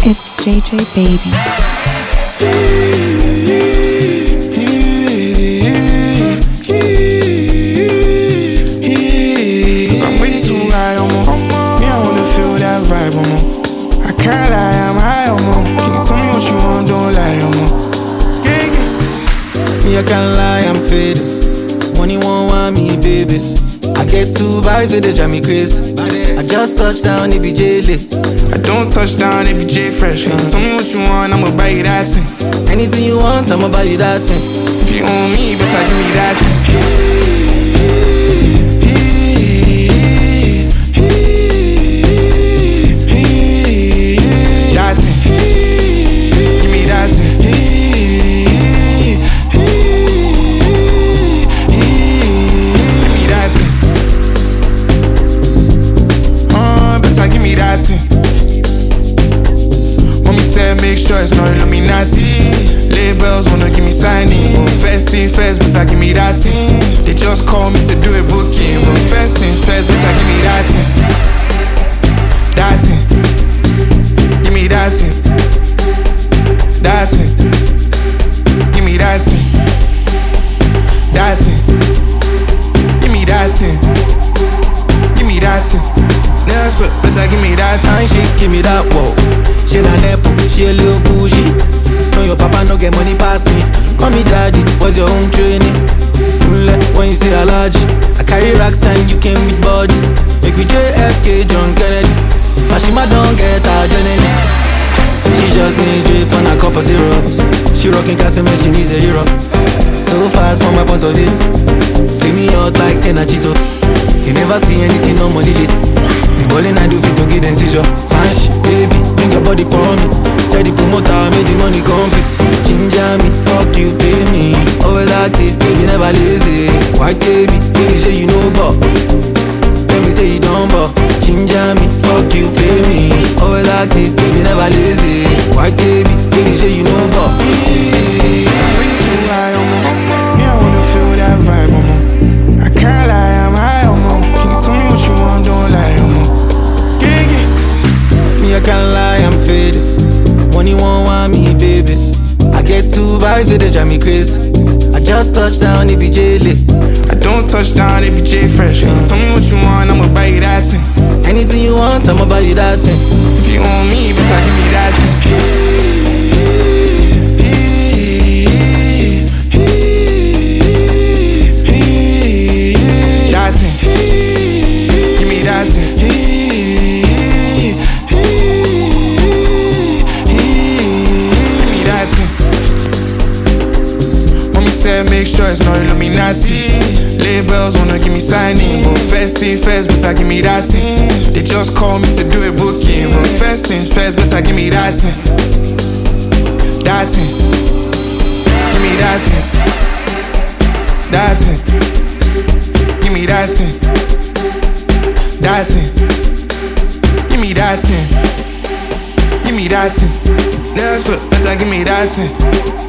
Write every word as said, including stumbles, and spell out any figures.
It's J J Baby. Cause I'm way too high, omo. Me, I wanna feel that vibe, omo. I can't lie, I'm high, omo. Can you tell me what you want, don't lie, omo. Me, I can't lie, I'm faded. Money won't want me, baby. I get two vibes, they drive me crazy. I just touched down, it be J-Lit. I don't touch down, it be J-Fresh. Can you tell me what you want, I'ma buy you that thing. Anything you want, I'ma buy you that thing. If you own me, better give me that thing. That thing. Give me that thing. Give me that thing. Uh, better give me that thing. Mommy said make sure it's not Illuminati. Labels wanna give me signing. First thing first, better give me that thing. They just call me to do a booking. But first things first, better give me that thing. That thing. Give me that thing. That thing. Give me that thing. That thing. Give me that thing. Give me that thing. That's what, better give me that Time thing. she give me that whoa. She na nepo, she a little bougie. No, your papa no get money pass me. Call me daddy, what's your own training? When you say allergy, I carry racks and you came with body. Make me J F K, John Kennedy. Mashima don't get her adrenaline. She just need drip on a cup of zeros. She rocking Casimir, she needs a hero. So fast from my point of view. Flip me out like Senachito. You never see anything no money lit. The ballin' I do fit to get them seizure. Fash, baby, bring your body for me. Tell the promoter, make the money complete. Ginger me, fuck you, pay me. Always active, baby, never lazy. White baby, baby, say you know but tell me say you don't but ginger me, fuck you, pay me. Always active, baby, never lazy. White baby, baby, say you know but I'm way too high, omo. Me, I wanna feel that vibe, omo. I can't lie, I'm high, omo. Can you tell me what you want, don't lie, omo. Yeah, yeah. Me, I can't lie, I'm faded. Money won't want me, baby. I get two vibes, they drive me crazy. I just touched down, it be J-Lit. I don't touch down, it be J-Fresh. Can you tell me what you want, I'ma buy you that thing. Anything you want, I'ma buy you that thing. If you own me, better give me that thing. That thing. Give me that thing. Give me that thing. Mommy said make sure it's not Illuminati. Labels wanna give me signing. But first thing first, better give me that thing. They just call me to do a booking. But first things first, better give me that thing. That thing. Give me that thing. That thing. Give me that thing. That thing. Give me that thing. Give me that thing. That's what, better give me that thing.